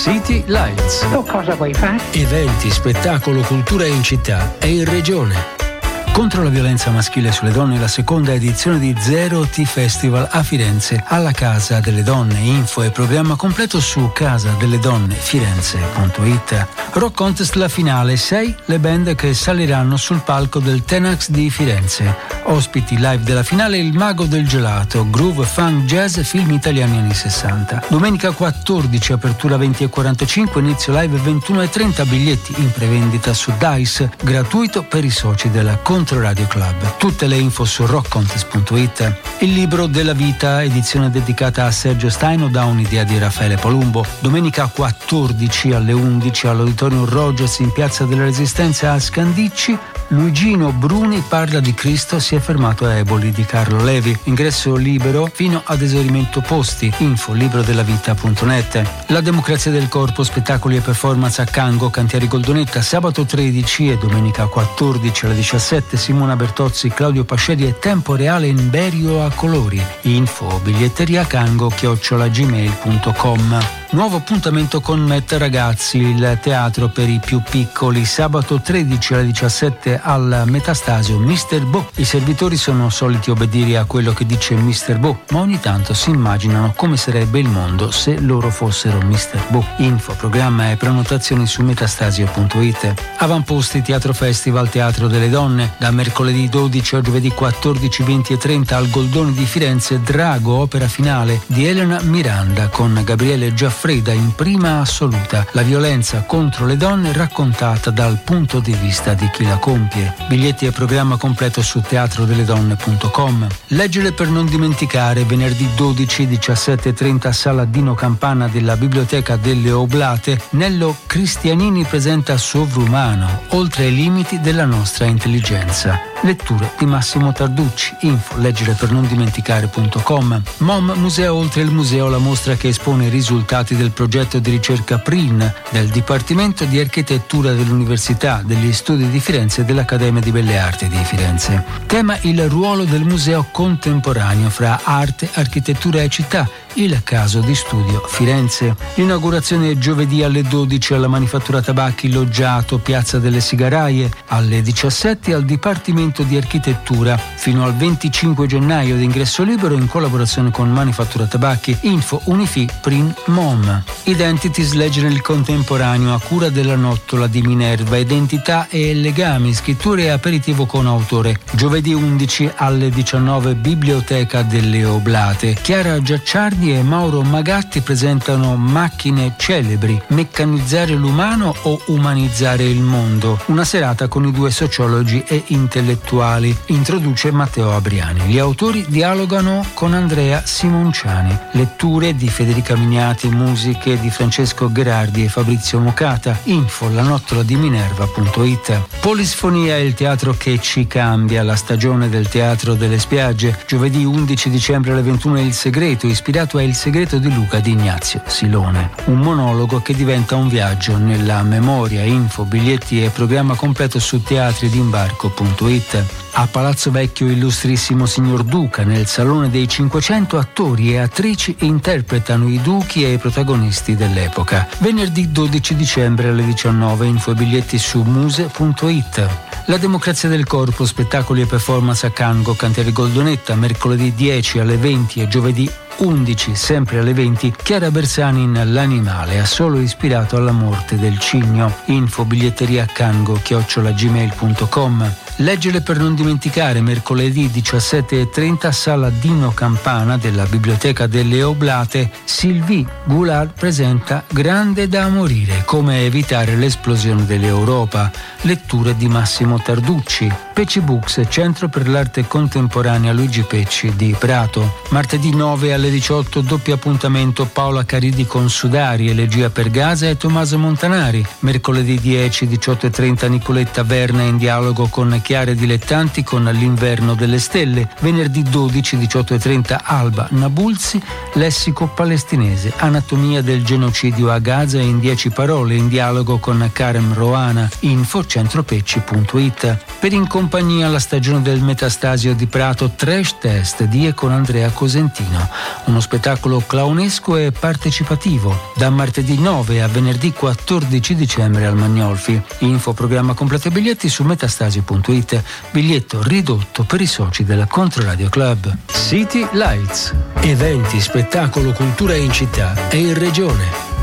City Lights. Cosa vuoi fare? Eventi, spettacolo, cultura in città e in regione. Contro la violenza maschile sulle donne, la seconda edizione di Zero T Festival a Firenze, alla Casa delle Donne. Info e programma completo su casadelledonnefirenze.it. Rock Contest la finale, 6 le band che saliranno sul palco del Tenax di Firenze. Ospiti live della finale il Mago del Gelato, groove, funk, jazz, film italiani anni 60. Domenica 14, apertura 20:45, inizio live 21:30, biglietti in prevendita su Dice, gratuito per i soci della Radio Club. Tutte le info su rockcontest.it. Il libro della vita, edizione dedicata a Sergio Staino, da un'idea di Raffaele Palumbo. Domenica 14 alle 11 all'Auditorium Rogers in Piazza della Resistenza a Scandicci. Luigino Bruni parla di Cristo, si è fermato a Eboli di Carlo Levi. Ingresso libero fino ad esaurimento posti. Info librodellavita.net. La democrazia del corpo, spettacoli e performance a Cango, Cantieri Goldonetta, sabato 13 e domenica 14 alle 17. Simona Bertozzi, Claudio Pascedi e Tempo Reale in Berio a colori. Info biglietteriacango@gmail.com. Nuovo appuntamento con Met Ragazzi, il teatro per i più piccoli, sabato 13 alle 17 al Metastasio Mr. Bo. I servitori sono soliti obbedire a quello che dice Mr. Bo, ma ogni tanto si immaginano come sarebbe il mondo se loro fossero Mr. Bo. Info, programma e prenotazioni su metastasio.it. Avamposti Teatro Festival Teatro delle Donne, da mercoledì 12 a giovedì 14, 20 e 30 al Goldoni di Firenze, Drago, opera finale di Elena Miranda con Gabriele Giaffreda in prima assoluta, la violenza contro le donne raccontata dal punto di vista di chi la compie. Biglietti e programma completo su teatrodelledonne.com. Leggere per non dimenticare, venerdì 12, 17:30 Sala Dino Campana della Biblioteca delle Oblate, Nello Cristianini presenta Sovrumano, oltre ai limiti della nostra intelligenza. Letture di Massimo Tarducci. Info leggere per non dimenticare.com. MOM Museo oltre il museo, la mostra che espone i risultati del progetto di ricerca PRIN del Dipartimento di Architettura dell'Università degli Studi di Firenze e dell'Accademia di Belle Arti di Firenze. Tema il ruolo del museo contemporaneo fra arte, architettura e città, il caso di studio Firenze. L'inaugurazione è giovedì alle 12 alla Manifattura Tabacchi Loggiato, Piazza delle Sigaraie, alle 17 al Dipartimento di Architettura, fino al 25 gennaio d'ingresso libero in collaborazione con Manifattura Tabacchi. Info Unifi Prin MOM. Identities, leggere il contemporaneo a cura della Nottola di Minerva, identità e legami, scritture e aperitivo con autore. Giovedì 11 alle 19 Biblioteca delle Oblate. Chiara Giacciardi e Mauro Magatti presentano Macchine celebri, meccanizzare l'umano o umanizzare il mondo. Una serata con i due sociologi e intellettuali. Introduce Matteo Abriani. Gli autori dialogano con Andrea Simonciani. Letture di Federica Miniati, musiche di Francesco Gherardi e Fabrizio Mocata. Info lanottoladiminerva.it. Polisfonia è il teatro che ci cambia, la stagione del teatro delle spiagge. Giovedì 11 dicembre alle 21 Il Segreto, ispirato a Il Segreto di Luca di Ignazio Silone. Un monologo che diventa un viaggio nella memoria. Info, biglietti e programma completo su teatridimbarco.it. A Palazzo Vecchio Illustrissimo Signor Duca, nel Salone dei 500 attori e attrici interpretano i duchi e i protagonisti dell'epoca. Venerdì 12 dicembre alle 19, info e biglietti su muse.it. La democrazia del corpo, spettacoli e performance a Cango, Cantieri Goldonetta, mercoledì 10 alle 20 e giovedì 11, sempre alle 20, Chiara Bersani in L'Animale, ha solo ispirato alla morte del cigno. Info biglietteriacango@gmail.com. Leggere per non dimenticare, mercoledì 17:30 Sala Dino Campana della Biblioteca delle Oblate, Sylvie Goulart presenta Grande da morire, come evitare l'esplosione dell'Europa. Letture di Massimo Tarducci. Pecci Books, Centro per l'Arte Contemporanea Luigi Pecci di Prato. Martedì 9 alle 18 doppio appuntamento Paola Caridi con Sudari, Elegia per Gaza e Tommaso Montanari. Mercoledì 10, 18:30 Nicoletta Verna in dialogo con anche aree dilettanti con l'Inverno delle Stelle. Venerdì 12, 18:30 Alba Nabulsi, lessico palestinese, anatomia del genocidio a Gaza in 10 parole, in dialogo con Karem Roana, info centropecci.it. Per In compagnia la stagione del Metastasio di Prato, Trash Test di e con Andrea Cosentino, uno spettacolo clownesco e partecipativo, da martedì 9 a venerdì 14 dicembre al Magnolfi. Info, programma completo e biglietti su metastasio.it, biglietto ridotto per i soci del Controradio Club. City Lights, eventi, spettacolo, cultura in città e in regione.